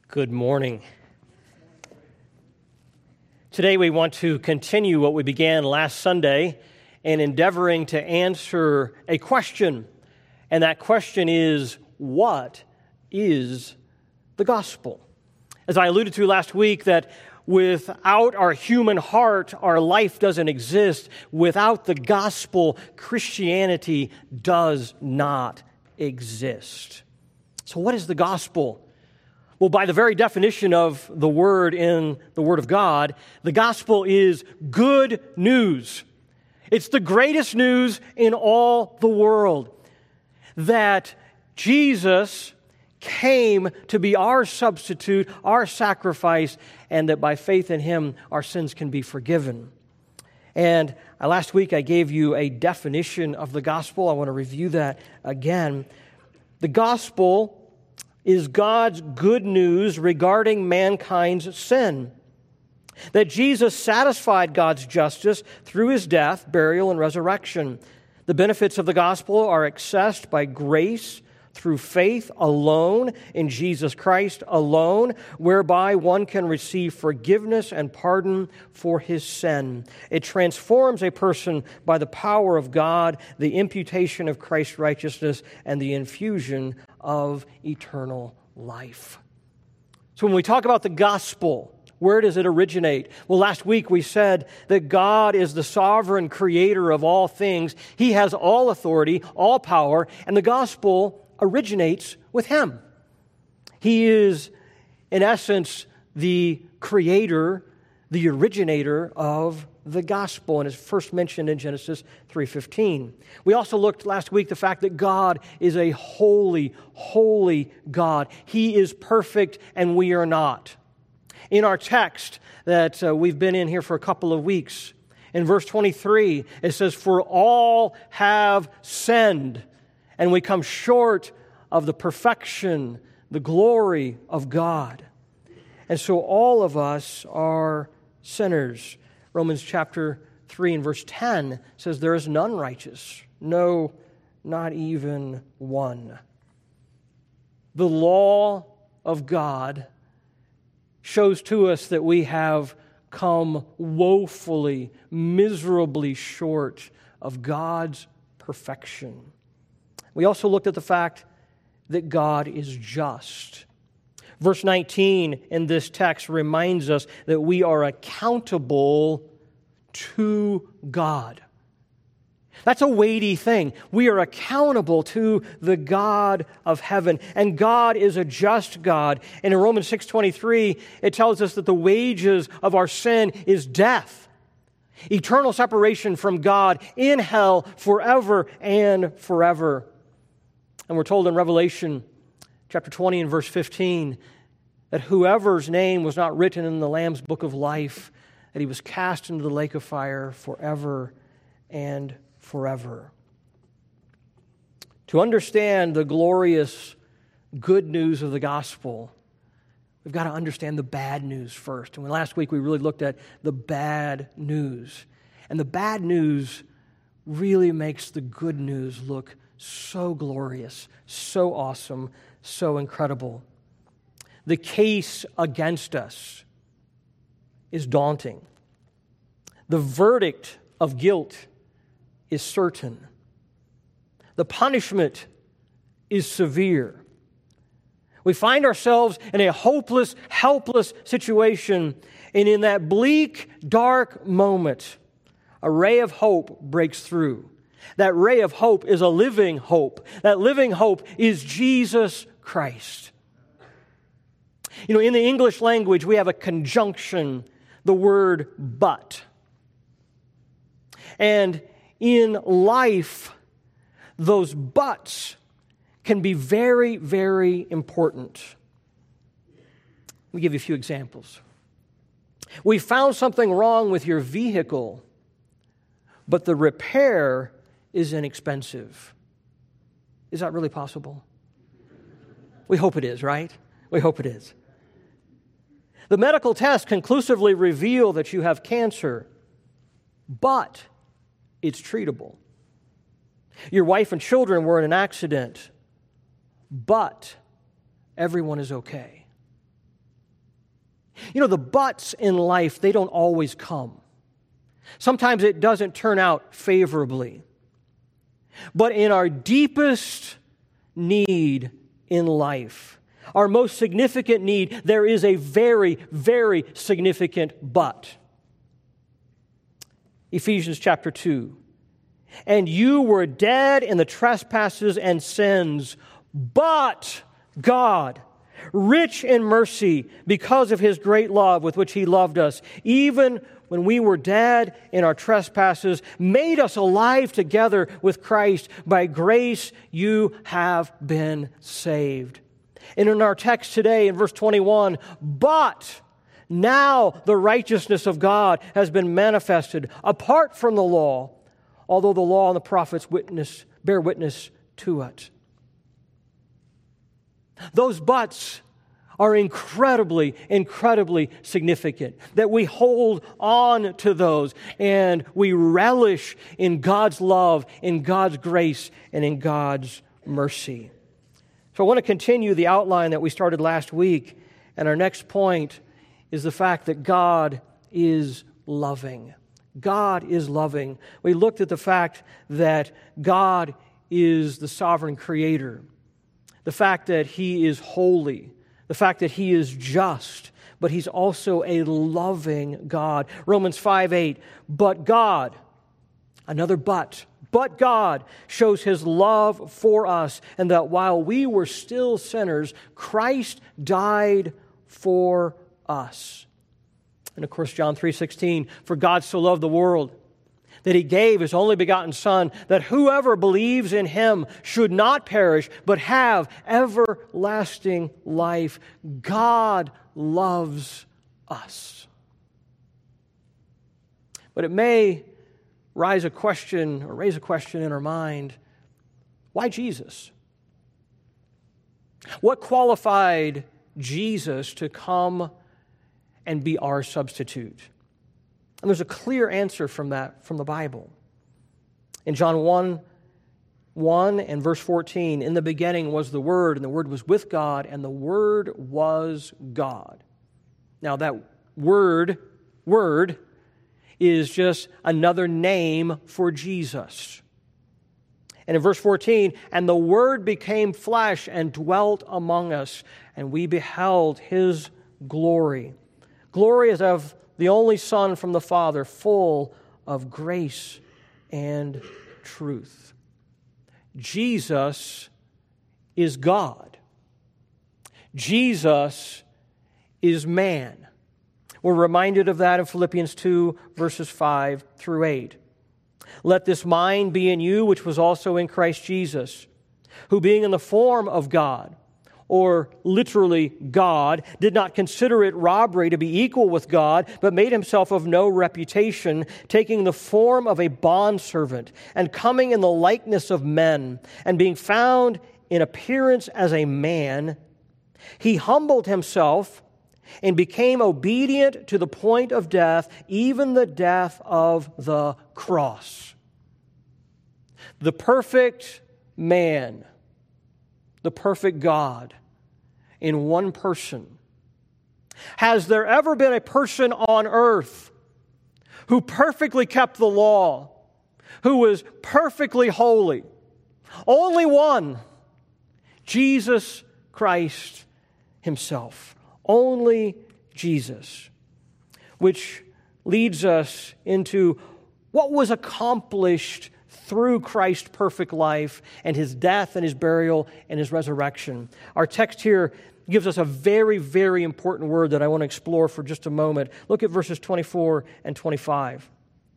Good morning. Today we want to continue what we began last Sunday in endeavoring to answer a question. And that question is, what is the gospel? As I alluded to last week, that without our human heart, our life doesn't exist. Without the gospel, Christianity does not exist. So what is the gospel? Well, by the very definition of the word in the Word of God, the gospel is good news. It's the greatest news in all the world. That Jesus came to be our substitute, our sacrifice, and that by faith in Him, our sins can be forgiven. And last week I gave you a definition of the gospel. I want to review that again. The gospel is God's good news regarding mankind's sin. That Jesus satisfied God's justice through His death, burial, and resurrection. The benefits of the gospel are accessed by grace through faith alone in Jesus Christ alone, whereby one can receive forgiveness and pardon for his sin. It transforms a person by the power of God, the imputation of Christ's righteousness, and the infusion of eternal life. So when we talk about the gospel, where does it originate? Well, last week we said that God is the sovereign creator of all things. He has all authority, all power, and the gospel originates with Him. He is, in essence, the creator, the originator of the gospel, and is first mentioned in Genesis 3:15. We also looked last week the fact that God is a holy, holy God. He is perfect, and we are not. In our text that we've been in here for a couple of weeks, in verse 23, it says, "For all have sinned, and we come short of the perfection, the glory of God." And so all of us are sinners. Romans chapter 3 and verse 10 says, "There is none righteous, no, not even one." The law of God shows to us that we have come woefully, miserably short of God's perfection. We also looked at the fact that God is just. Verse 19 in this text reminds us that we are accountable to God. That's a weighty thing. We are accountable to the God of heaven. And God is a just God. And in Romans 6:23, it tells us that the wages of our sin is death. Eternal separation from God in hell forever and forever. And we're told in Revelation chapter 20 and verse 15 that whoever's name was not written in the Lamb's book of life, that he was cast into the lake of fire forever and forever. To understand the glorious good news of the gospel, we've got to understand the bad news first. And last week we really looked at the bad news. And the bad news really makes the good news look so glorious, so awesome, so incredible. The case against us is daunting. The verdict of guilt is certain. The punishment is severe. We find ourselves in a hopeless, helpless situation, and in that bleak, dark moment, a ray of hope breaks through. That ray of hope is a living hope. That living hope is Jesus Christ. You know, in the English language, we have a conjunction, the word but. And in life, those buts can be very, very important. Let me give you a few examples. We found something wrong with your vehicle, but the repair is inexpensive. Is that really possible? We hope it is, right? We hope it is. The medical tests conclusively reveal that you have cancer, but it's treatable. Your wife and children were in an accident, but everyone is okay. You know, the buts in life, they don't always come. Sometimes it doesn't turn out favorably. But in our deepest need in life, our most significant need, there is a very, very significant but. Ephesians chapter 2. And you were dead in the trespasses and sins, but God, rich in mercy, because of His great love with which He loved us, even when we were dead in our trespasses, made us alive together with Christ. By grace you have been saved. And in our text today, in verse 21, but now the righteousness of God has been manifested apart from the law, although the law and the prophets bear witness to it. Those buts are incredibly, incredibly significant, that we hold on to those and we relish in God's love, in God's grace, and in God's mercy. So I want to continue the outline that we started last week, and our next point is the fact that God is loving. God is loving. We looked at the fact that God is the sovereign creator, the fact that He is holy, the fact that He is just, but He's also a loving God. Romans 5:8, but God, another but God shows His love for us, and that while we were still sinners, Christ died for us. And of course, John 3:16, for God so loved the world that He gave His only begotten Son, that whoever believes in Him should not perish, but have everlasting life. God loves us. But it may raise a question in our mind, why Jesus? What qualified Jesus to come and be our substitute? And there's a clear answer from that from the Bible. In John 1 and verse 14, in the beginning was the Word, and the Word was with God, and the Word was God. Now that word is just another name for Jesus. And in verse 14, and the Word became flesh and dwelt among us, and we beheld His glory. Glory as of the only Son from the Father, full of grace and truth. Jesus is God. Jesus is man. We're reminded of that in Philippians 2, verses 5 through 8. Let this mind be in you, which was also in Christ Jesus, who being in the form of God, or literally God, did not consider it robbery to be equal with God, but made Himself of no reputation, taking the form of a bondservant, and coming in the likeness of men, and being found in appearance as a man, He humbled Himself and became obedient to the point of death, even the death of the cross. The perfect man, the perfect God in one person. Has there ever been a person on earth who perfectly kept the law, who was perfectly holy? Only one, Jesus Christ Himself. Only Jesus. Which leads us into what was accomplished through Christ's perfect life and His death and His burial and His resurrection. Our text here gives us a very, very important word that I want to explore for just a moment. Look at verses 24 and 25.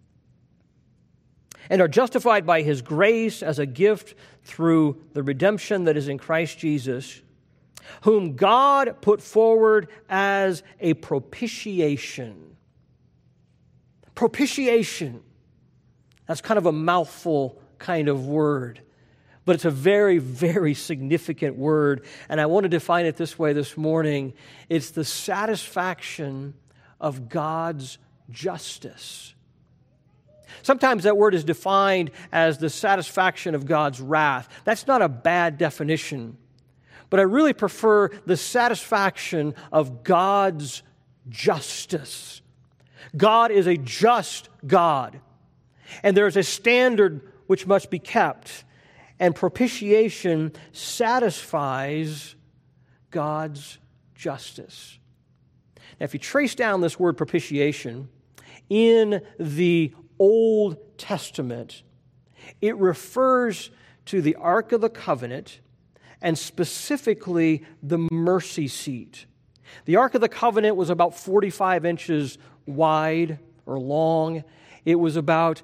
And are justified by His grace as a gift through the redemption that is in Christ Jesus, whom God put forward as a propitiation. Propitiation. That's kind of a mouthful kind of word, but it's a very, very significant word, and I want to define it this way this morning. It's the satisfaction of God's justice. Sometimes that word is defined as the satisfaction of God's wrath. That's not a bad definition, but I really prefer the satisfaction of God's justice. God is a just God, and there is a standard which must be kept, and propitiation satisfies God's justice. Now, if you trace down this word propitiation in the Old Testament, it refers to the Ark of the Covenant and specifically the mercy seat. The Ark of the Covenant was about 45 inches wide or long. It was about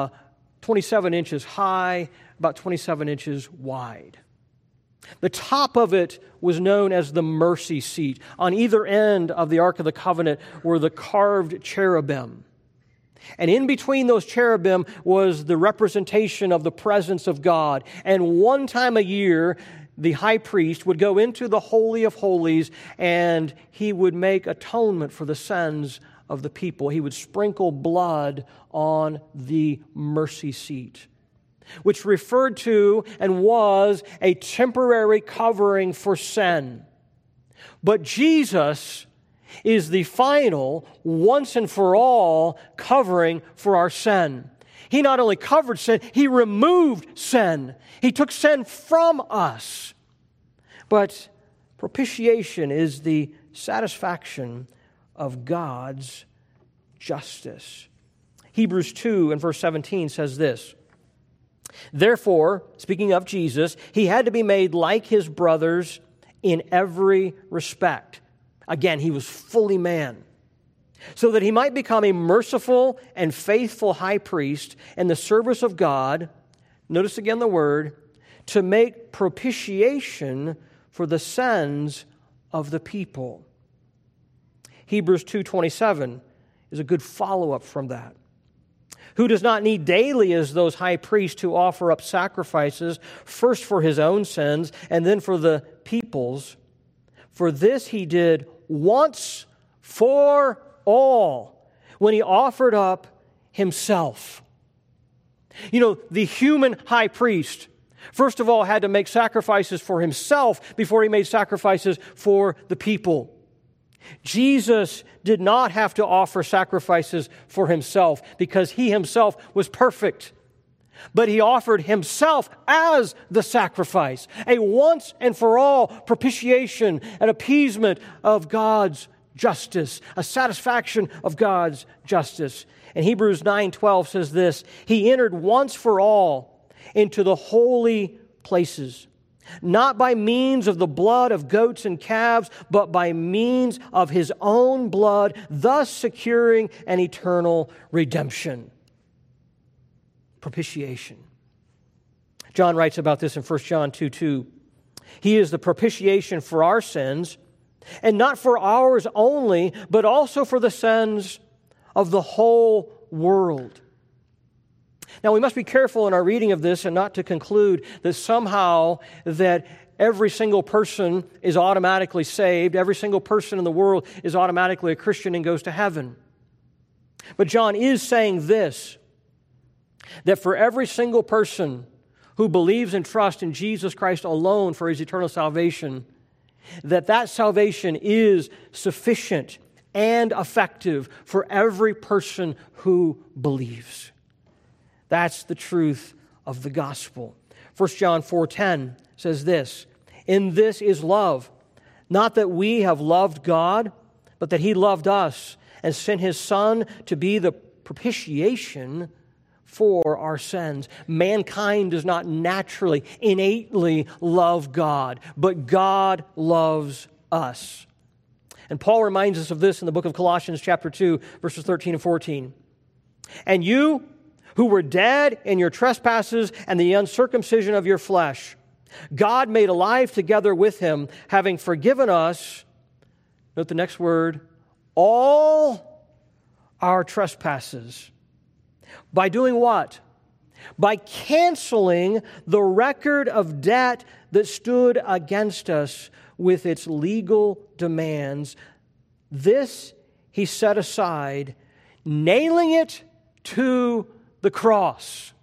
27 inches high, about 27 inches wide. The top of it was known as the mercy seat. On either end of the Ark of the Covenant were the carved cherubim. And in between those cherubim was the representation of the presence of God. And one time a year, the high priest would go into the Holy of Holies and he would make atonement for the sins of the people. He would sprinkle blood on the mercy seat, which referred to and was a temporary covering for sin. But Jesus is the final, once and for all, covering for our sin. He not only covered sin, He removed sin. He took sin from us. But propitiation is the satisfaction of God's justice. Hebrews 2 and verse 17 says this, "Therefore," speaking of Jesus, "He had to be made like His brothers in every respect." Again, He was fully man, so that He might become a merciful and faithful high priest in the service of God. Notice again the word, to make propitiation for the sins of the people. Hebrews 2:27 is a good follow-up from that. "Who does not need daily as those high priests to offer up sacrifices, first for His own sins and then for the people's. For this He did once for all, when He offered up Himself." You know, the human high priest, first of all, had to make sacrifices for Himself before He made sacrifices for the people. Jesus did not have to offer sacrifices for Himself because He Himself was perfect. But He offered Himself as the sacrifice, a once and for all propitiation, an appeasement of God's justice, a satisfaction of God's justice. And Hebrews 9:12 says this, "He entered once for all into the holy places, not by means of the blood of goats and calves, but by means of His own blood, thus securing an eternal redemption." Propitiation. John writes about this in 1 John 2:2. "He is the propitiation for our sins, and not for ours only, but also for the sins of the whole world." Now, we must be careful in our reading of this and not to conclude that somehow that every single person is automatically saved, every single person in the world is automatically a Christian and goes to heaven. But John is saying this, that for every single person who believes and trusts in Jesus Christ alone for his eternal salvation, that salvation is sufficient and effective for every person who believes. That's the truth of the gospel. 1 John 4:10 says this, "In this is love, not that we have loved God, but that He loved us and sent His Son to be the propitiation for our sins." Mankind does not naturally, innately love God, but God loves us. And Paul reminds us of this in the book of Colossians chapter 2, verses 13 and 14. "And you who were dead in your trespasses and the uncircumcision of your flesh, God made alive together with Him, having forgiven us," note the next word, "all our trespasses." By doing what? By canceling the record of debt that stood against us with its legal demands. This He set aside, nailing it to the cross.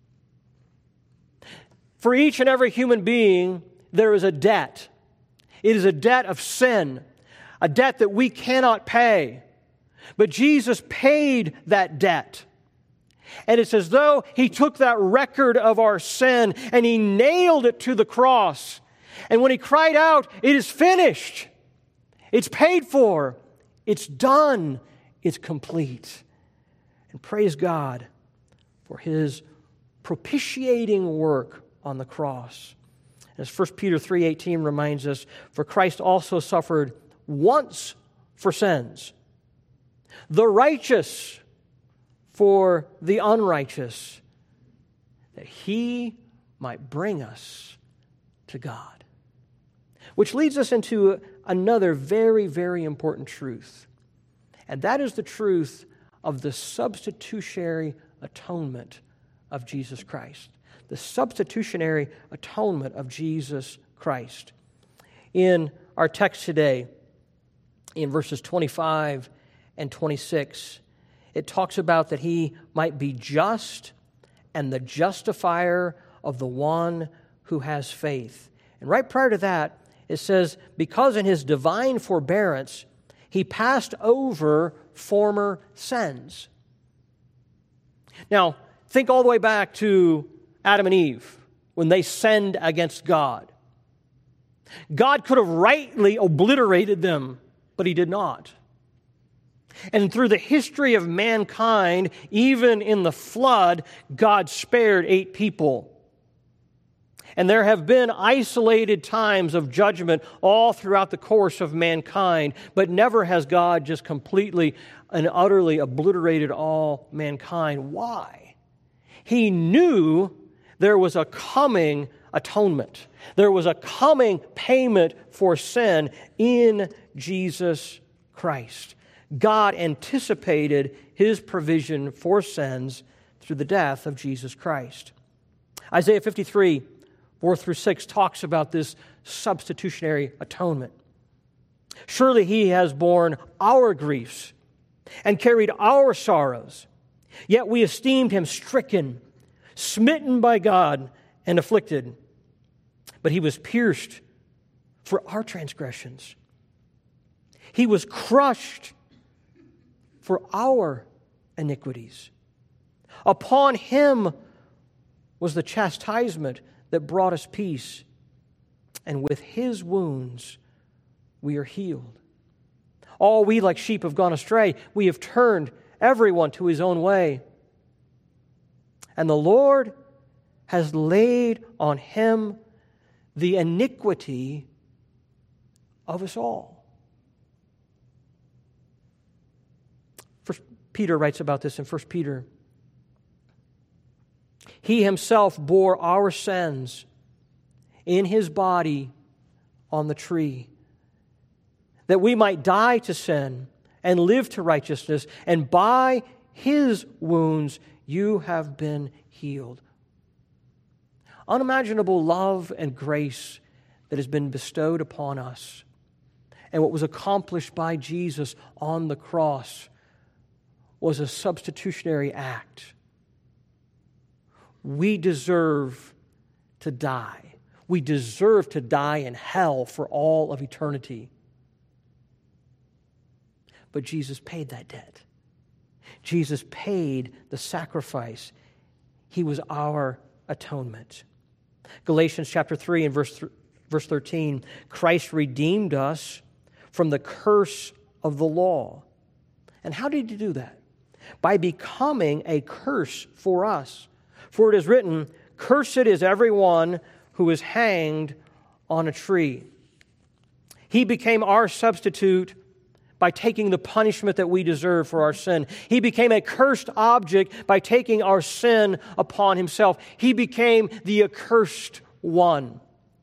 For each and every human being, there is a debt. It is a debt of sin, a debt that we cannot pay. But Jesus paid that debt. And it's as though He took that record of our sin and He nailed it to the cross. And when He cried out, "It is finished," it's paid for, it's done, it's complete. And praise God for His propitiating work on the cross. As 1 Peter 3:18 reminds us, "For Christ also suffered once for sins, the righteous for the unrighteous, that He might bring us to God." Which leads us into another very, very important truth. And that is the truth of the substitutionary atonement of Jesus Christ. The substitutionary atonement of Jesus Christ. In our text today, in verses 25 and 26, it talks about that He might be just and the justifier of the one who has faith. And right prior to that, it says, because in His divine forbearance, He passed over former sins. Now, think all the way back to Adam and Eve when they sinned against God. God could have rightly obliterated them, but He did not. And through the history of mankind, even in the flood, God spared 8 people. And there have been isolated times of judgment all throughout the course of mankind, but never has God just completely and utterly obliterated all mankind. Why? He knew there was a coming atonement. There was a coming payment for sin in Jesus Christ. God anticipated His provision for sins through the death of Jesus Christ. Isaiah 53, 4-6 talks about this substitutionary atonement. "Surely He has borne our griefs and carried our sorrows, yet we esteemed Him stricken, smitten by God, and afflicted. But He was pierced for our transgressions. He was crushed for our iniquities. Upon Him was the chastisement that brought us peace, and with His wounds we are healed. All we like sheep have gone astray. We have turned everyone to his own way. And the Lord has laid on Him the iniquity of us all." First Peter writes about this in 1 Peter. "He Himself bore our sins in His body on the tree, that we might die to sin and live to righteousness, and by His wounds you have been healed." Unimaginable love and grace that has been bestowed upon us, and what was accomplished by Jesus on the cross was a substitutionary act. We deserve to die. We deserve to die in hell for all of eternity. But Jesus paid that debt. Jesus paid the sacrifice. He was our atonement. Galatians chapter 3 and verse 13, "Christ redeemed us from the curse of the law." And how did He do that? By becoming a curse for us. For it is written, "Cursed is everyone who is hanged on a tree." He became our substitute by taking the punishment that we deserve for our sin. He became a cursed object by taking our sin upon Himself. He became the accursed one.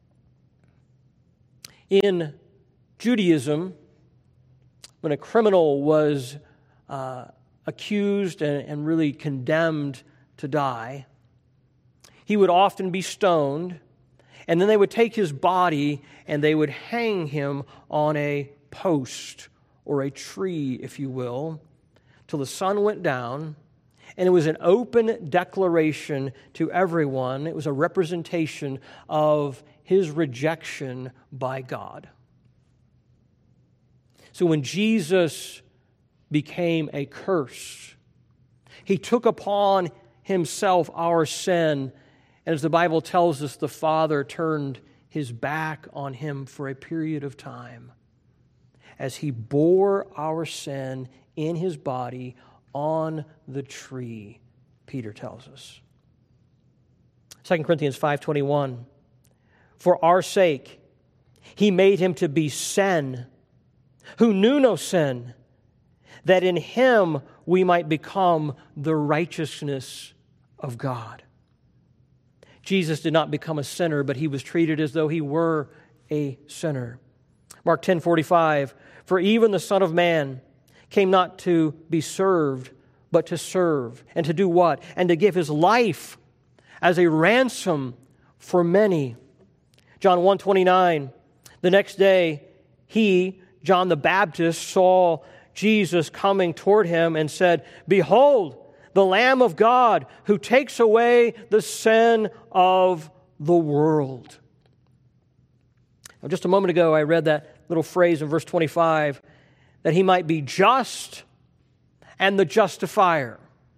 In Judaism, when a criminal was accused and really condemned to die, he would often be stoned, and then they would take his body and they would hang him on a post or a tree, if you will, till the sun went down. And it was an open declaration to everyone. It was a representation of his rejection by God. So when Jesus became a curse, He took upon Himself our sin. And as the Bible tells us, the Father turned His back on Him for a period of time as He bore our sin in His body on the tree, Peter tells us. 2 Corinthians 5:21, for our sake He made Him to be sin, who knew no sin, that in Him we might become the righteousness of God. Jesus did not become a sinner, but He was treated as though He were a sinner. Mark 10:45, for even the Son of Man came not to be served, but to serve. And to do what? And to give His life as a ransom for many. John 1:29, the next day, he, John the Baptist, saw Jesus coming toward him and said, behold, the Lamb of God who takes away the sin of the world. Now, just a moment ago, I read that little phrase in verse 25, that He might be just and the justifier.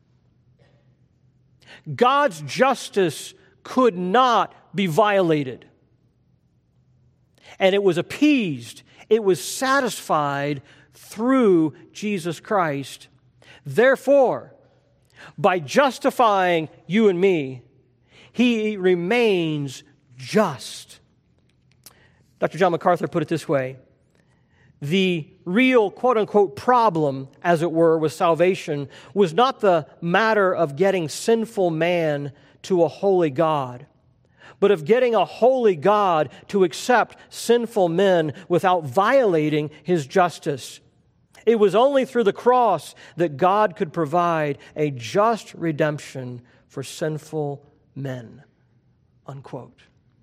God's justice could not be violated. And it was appeased, it was satisfied through Jesus Christ. Therefore, by justifying you and me, He remains just. Dr. John MacArthur put it this way: the real, quote-unquote, problem, as it were, with salvation was not the matter of getting sinful man to a holy God, but of getting a holy God to accept sinful men without violating His justice. It was only through the cross that God could provide a just redemption for sinful men, unquote.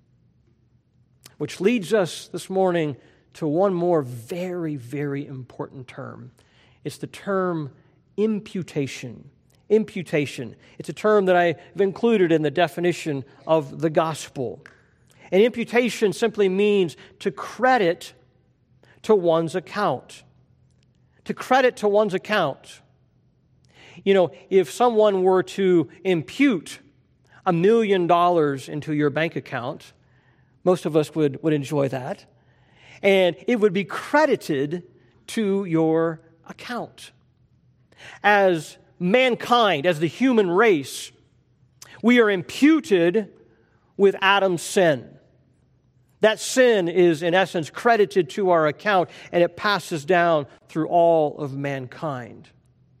Which leads us this morning to one more very, very important term. It's the term imputation. Imputation. It's a term that I've included in the definition of the gospel. And imputation simply means to credit to one's account. To credit to one's account. You know, if someone were to impute $1 million into your bank account, most of us would enjoy that. And it would be credited to your account. As mankind, as the human race, we are imputed with Adam's sin. That sin is, in essence, credited to our account, and it passes down through all of mankind.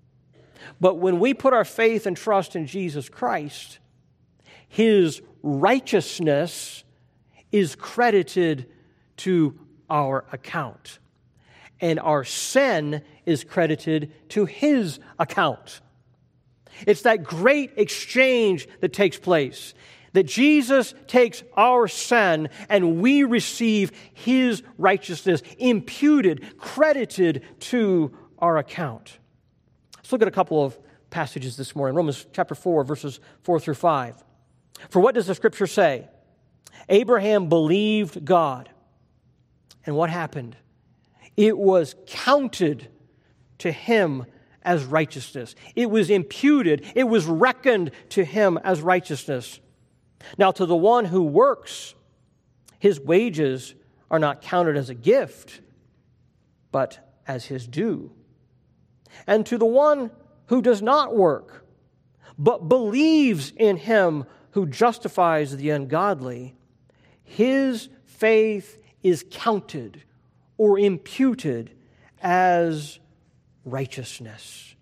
But when we put our faith and trust in Jesus Christ, His righteousness is credited to our account. And our sin is credited to His account. It's that great exchange that takes place. That Jesus takes our sin and we receive His righteousness imputed, credited to our account. Let's look at a couple of passages this morning. Romans chapter 4, verses 4 through 5. For what does the Scripture say? Abraham believed God. And what happened? It was counted to him as righteousness. It was imputed. It was reckoned to him as righteousness. Now, to the one who works, his wages are not counted as a gift, but as his due. And to the one who does not work, but believes in Him who justifies the ungodly, his faith is counted or imputed as righteousness.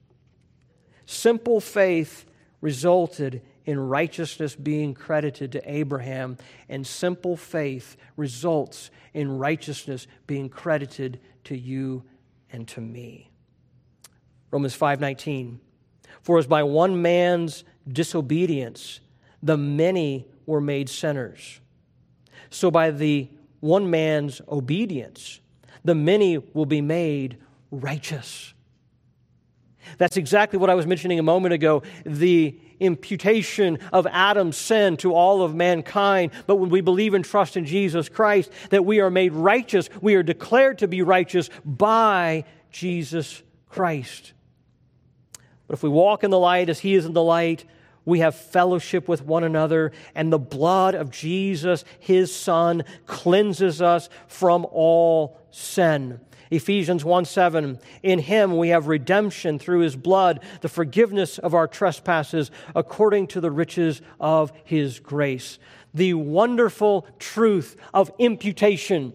Simple faith resulted in righteousness being credited to Abraham, and simple faith results in righteousness being credited to you and to me. Romans 5:19. For as by one man's disobedience the many were made sinners, so by the one man's obedience the many will be made righteous. That's exactly what I was mentioning a moment ago, the imputation of Adam's sin to all of mankind. But when we believe and trust in Jesus Christ, that we are made righteous, we are declared to be righteous by Jesus Christ. But if we walk in the light as He is in the light, we have fellowship with one another, and the blood of Jesus, His Son, cleanses us from all sin. Ephesians 1:7, in Him we have redemption through His blood, the forgiveness of our trespasses, according to the riches of His grace. The wonderful truth of imputation,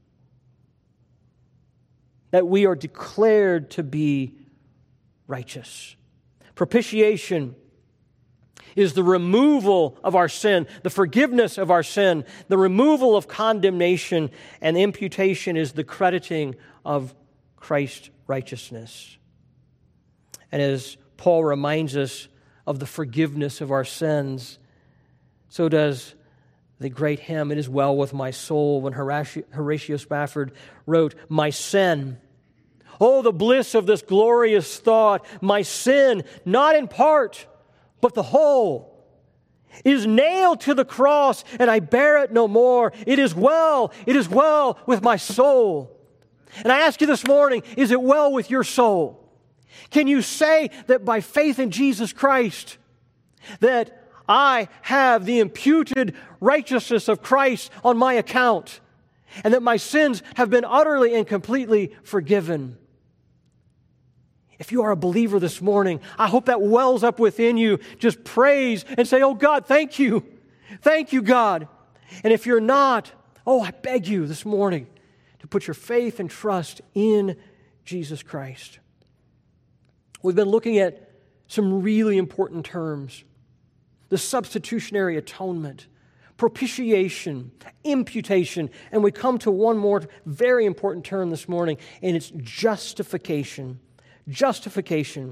that we are declared to be righteous. Propitiation is the removal of our sin, the forgiveness of our sin, the removal of condemnation, and imputation is the crediting of Christ's righteousness. And as Paul reminds us of the forgiveness of our sins, so does the great hymn, It Is Well With My Soul, when Horatio Spafford wrote, my sin, oh, the bliss of this glorious thought, my sin, not in part, but the whole, is nailed to the cross, and I bear it no more. It is well with my soul. And I ask you this morning, is it well with your soul? Can you say that by faith in Jesus Christ, that I have the imputed righteousness of Christ on my account, and that my sins have been utterly and completely forgiven? If you are a believer this morning, I hope that wells up within you. Just praise and say, oh God, thank you. Thank you, God. And if you're not, I beg you this morning to put your faith and trust in Jesus Christ. We've been looking at some really important terms. The substitutionary atonement, propitiation, imputation, and we come to one more very important term this morning, and it's justification. Justification.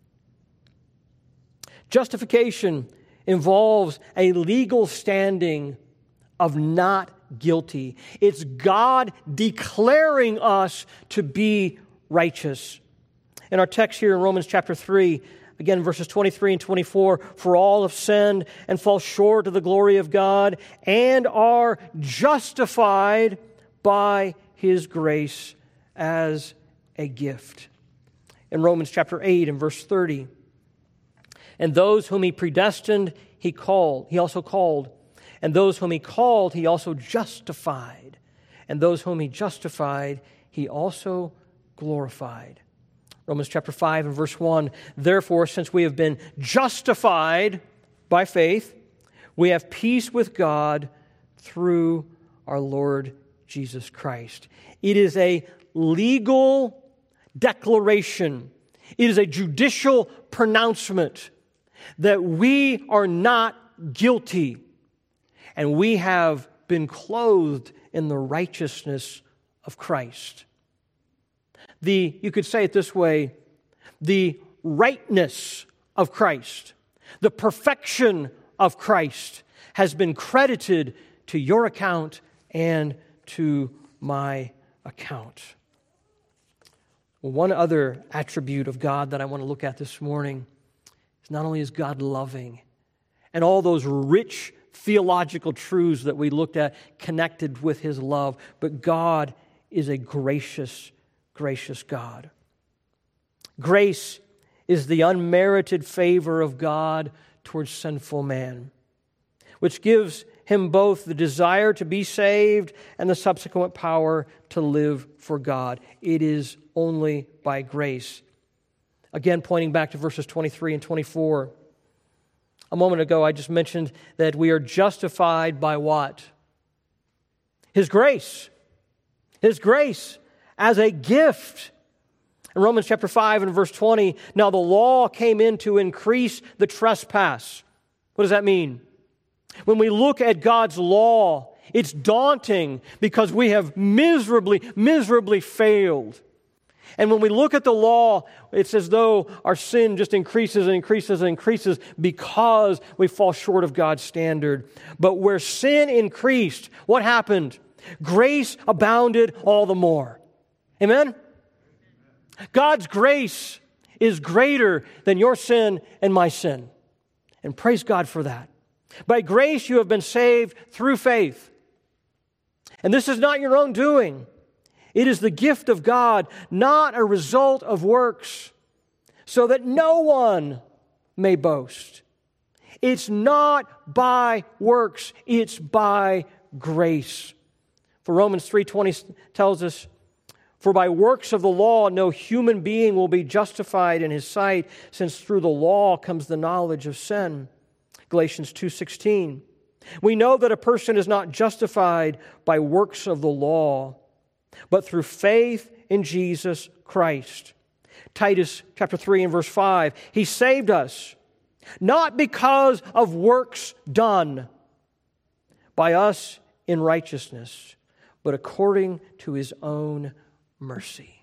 Justification involves a legal standing of not guilty. It's God declaring us to be righteous. In our text here in Romans chapter 3, again, verses 23 and 24, for all have sinned and fall short of the glory of God and are justified by His grace as a gift. In Romans chapter 8 and verse 30, and those whom He predestined, He also called. And those whom He called, He also justified. And those whom He justified, He also glorified. Romans chapter 5 and verse 1, therefore, since we have been justified by faith, we have peace with God through our Lord Jesus Christ. It is a legal declaration. It is a judicial pronouncement that we are not guilty, and we have been clothed in the righteousness of Christ. You could say it this way, the rightness of Christ, the perfection of Christ has been credited to your account and to my account. One other attribute of God that I want to look at this morning is not only is God loving, and all those rich theological truths that we looked at connected with His love, but God is a gracious God. Grace is the unmerited favor of God towards sinful man, which gives him both the desire to be saved and the subsequent power to live for God. It is only by grace. Again, pointing back to verses 23 and 24. A moment ago, I just mentioned that we are justified by what? His grace. His grace as a gift. In Romans chapter 5 and verse 20, now the law came in to increase the trespass. What does that mean? When we look at God's law, it's daunting because we have miserably failed. And when we look at the law, it's as though our sin just increases and increases and increases because we fall short of God's standard. But where sin increased, what happened? Grace abounded all the more. Amen? God's grace is greater than your sin and my sin. And praise God for that. By grace you have been saved through faith. And this is not your own doing. It is the gift of God, not a result of works, so that no one may boast. It's not by works, it's by grace. For Romans 3:20 tells us, "For by works of the law no human being will be justified in his sight, since through the law comes the knowledge of sin." Galatians 2:16. We know that a person is not justified by works of the law, but through faith in Jesus Christ. Titus chapter 3 and verse 5. He saved us, not because of works done by us in righteousness, but according to His own mercy.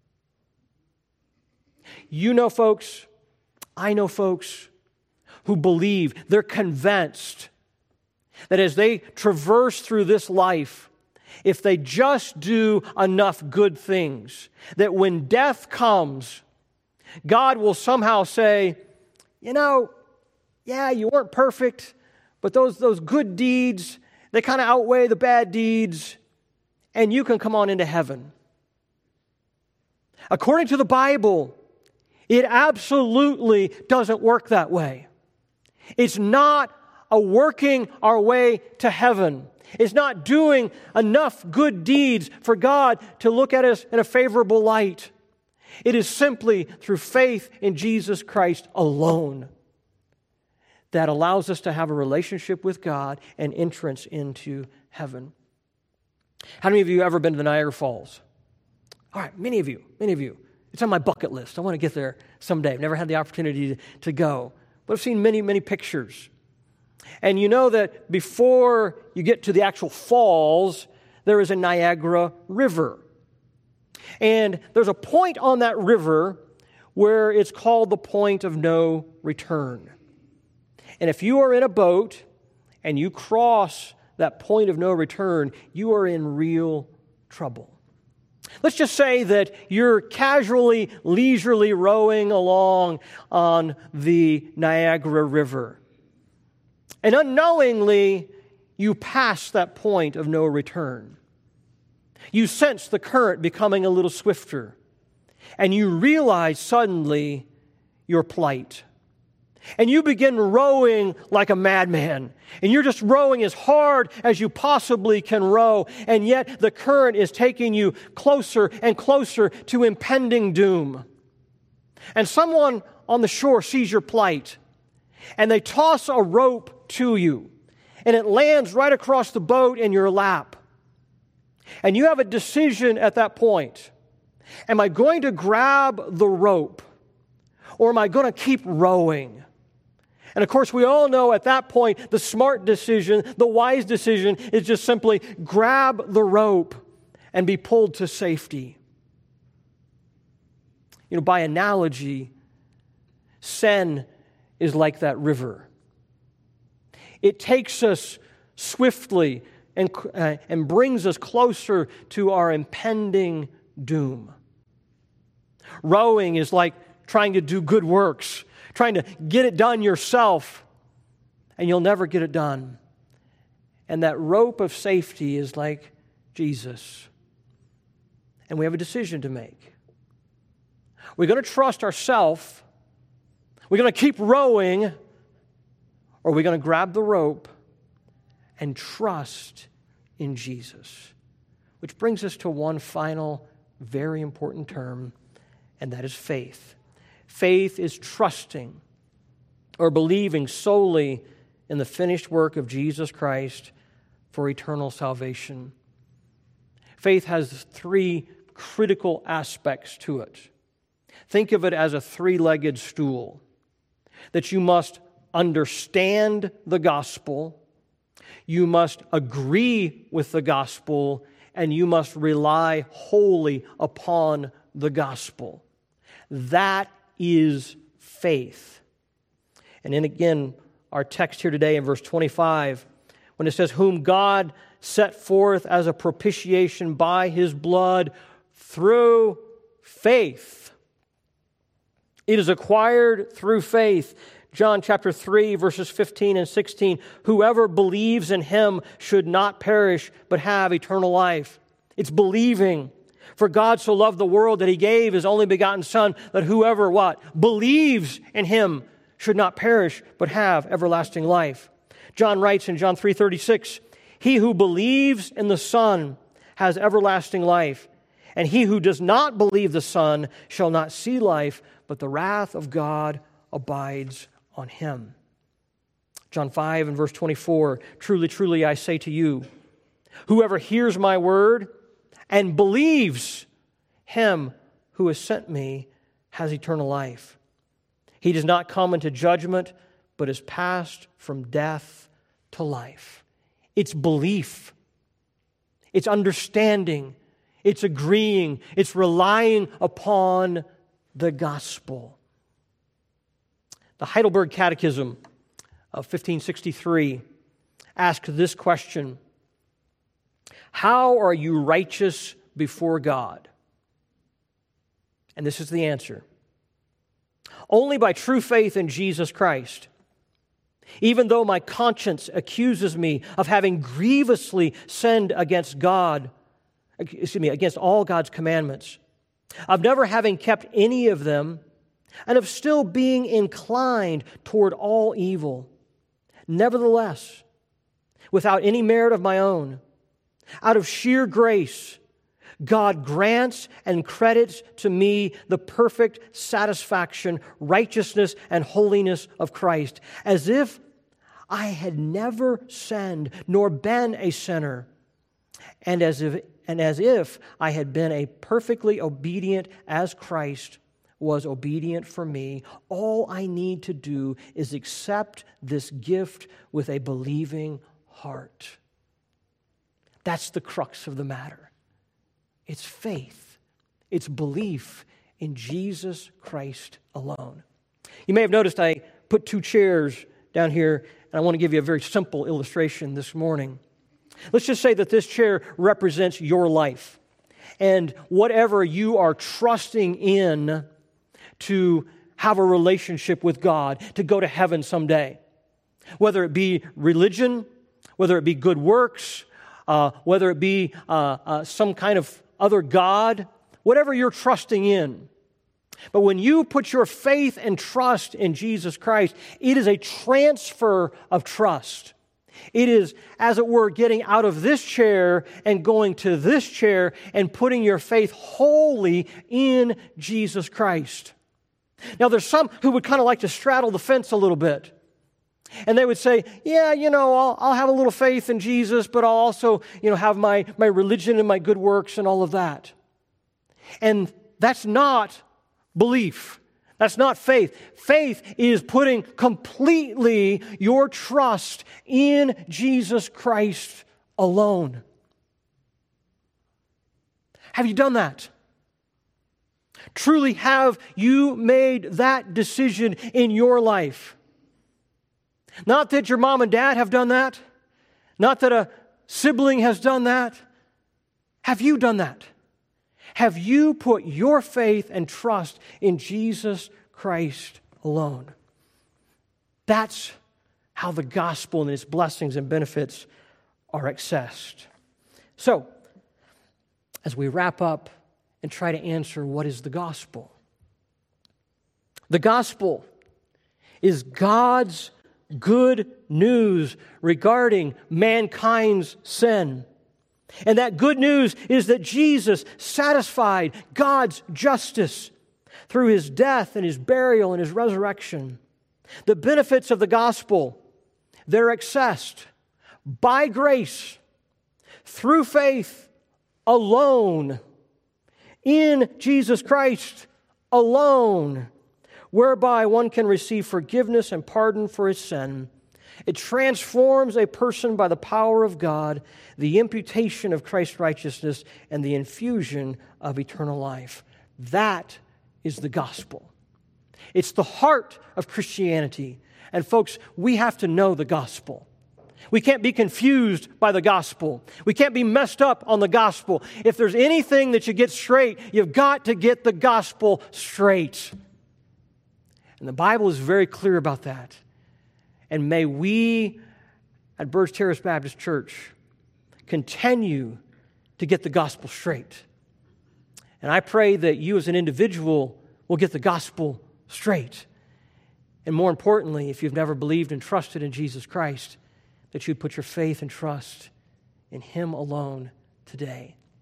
You know folks, I know folks who believe, they're convinced that as they traverse through this life, if they just do enough good things, that when death comes, God will somehow say, yeah, you weren't perfect, but those good deeds, they kind of outweigh the bad deeds, and you can come on into heaven. According to the Bible, it absolutely doesn't work that way. It's not a working our way to heaven. It's not doing enough good deeds for God to look at us in a favorable light. It is simply through faith in Jesus Christ alone that allows us to have a relationship with God and entrance into heaven. How many of you have ever been to the Niagara Falls? All right, many of you. It's on my bucket list. I want to get there someday. I've never had the opportunity to go, but I've seen many pictures. And you know that before you get to the actual falls, there is a Niagara River. And there's a point on that river where it's called the point of no return. And if you are in a boat and you cross that point of no return, you are in real trouble. Let's just say that you're casually, leisurely rowing along on the Niagara River. And unknowingly, you pass that point of no return. You sense the current becoming a little swifter. And you realize suddenly your plight. And you begin rowing like a madman. And you're just rowing as hard as you possibly can row. And yet the current is taking you closer and closer to impending doom. And someone on the shore sees your plight. And they toss a rope to you. And it lands right across the boat in your lap. And you have a decision at that point. Am I going to grab the rope? Or am I going to keep rowing? And of course, we all know at that point, the smart decision, the wise decision is just simply grab the rope and be pulled to safety. By analogy, sin is like that river. It takes us swiftly and brings us closer to our impending doom. Rowing is like trying to do good works, trying to get it done yourself, and you'll never get it done. And that rope of safety is like Jesus. And we have a decision to make. We're going to trust ourselves. We're going to keep rowing, or we're going to grab the rope and trust in Jesus. Which brings us to one final, very important term, and that is faith. Faith is trusting or believing solely in the finished work of Jesus Christ for eternal salvation. Faith has three critical aspects to it. Think of it as a three-legged stool, that you must understand the gospel, you must agree with the gospel, and you must rely wholly upon the gospel. That is faith. And then again, our text here today in verse 25, when it says, whom God set forth as a propitiation by His blood through faith It is acquired through faith. John chapter 3, verses 15 and 16. Whoever believes in Him should not perish, but have eternal life. It's believing. For God so loved the world that He gave His only begotten Son, that whoever what? Believes in Him should not perish, but have everlasting life. John writes in John 3:36, He who believes in the Son has everlasting life, and he who does not believe the Son shall not see life, but the wrath of God abides on him. John 5 and verse 24, Truly, truly, I say to you, whoever hears my word and believes Him who has sent me has eternal life. He does not come into judgment, but is passed from death to life. It's belief. It's understanding. It's agreeing. It's relying upon the gospel. The Heidelberg Catechism of 1563 asks this question: How are you righteous before God? And this is the answer. Only by true faith in Jesus Christ. Even though my conscience accuses me of having grievously sinned against against all God's commandments, of never having kept any of them, and of still being inclined toward all evil. Nevertheless, without any merit of my own, out of sheer grace, God grants and credits to me the perfect satisfaction, righteousness, and holiness of Christ, as if I had never sinned nor been a sinner, and as if I had been a perfectly obedient as Christ was obedient for me. All I need to do is accept this gift with a believing heart. That's the crux of the matter. It's faith. It's belief in Jesus Christ alone. You may have noticed I put 2 chairs down here, and I want to give you a very simple illustration this morning. Let's just say that this chair represents your life, and whatever you are trusting in to have a relationship with God, to go to heaven someday. Whether it be religion, whether it be good works, whether it be some kind of other God, whatever you're trusting in. But when you put your faith and trust in Jesus Christ, it is a transfer of trust. It is, as it were, getting out of this chair and going to this chair and putting your faith wholly in Jesus Christ. Now, there's some who would kind of like to straddle the fence a little bit. And they would say, yeah, I'll have a little faith in Jesus, but I'll also, have my religion and my good works and all of that. And that's not belief. That's not faith. Faith is putting completely your trust in Jesus Christ alone. Have you done that? Truly, have you made that decision in your life? Not that your mom and dad have done that. Not that a sibling has done that. Have you done that? Have you put your faith and trust in Jesus Christ alone? That's how the gospel and its blessings and benefits are accessed. So, as we wrap up and try to answer what is the gospel? The gospel is God's good news regarding mankind's sin. And that good news is that Jesus satisfied God's justice through His death and His burial and His resurrection. The benefits of the gospel, they're accessed by grace, through faith alone, in Jesus Christ alone, whereby one can receive forgiveness and pardon for his sin. It transforms a person by the power of God, the imputation of Christ's righteousness, and the infusion of eternal life. That is the gospel. It's the heart of Christianity. And folks, we have to know the gospel. We can't be confused by the gospel. We can't be messed up on the gospel. If there's anything that you get straight, you've got to get the gospel straight. And the Bible is very clear about that. And may we at Burge Terrace Baptist Church continue to get the gospel straight. And I pray that you as an individual will get the gospel straight. And more importantly, if you've never believed and trusted in Jesus Christ, that you put your faith and trust in Him alone today.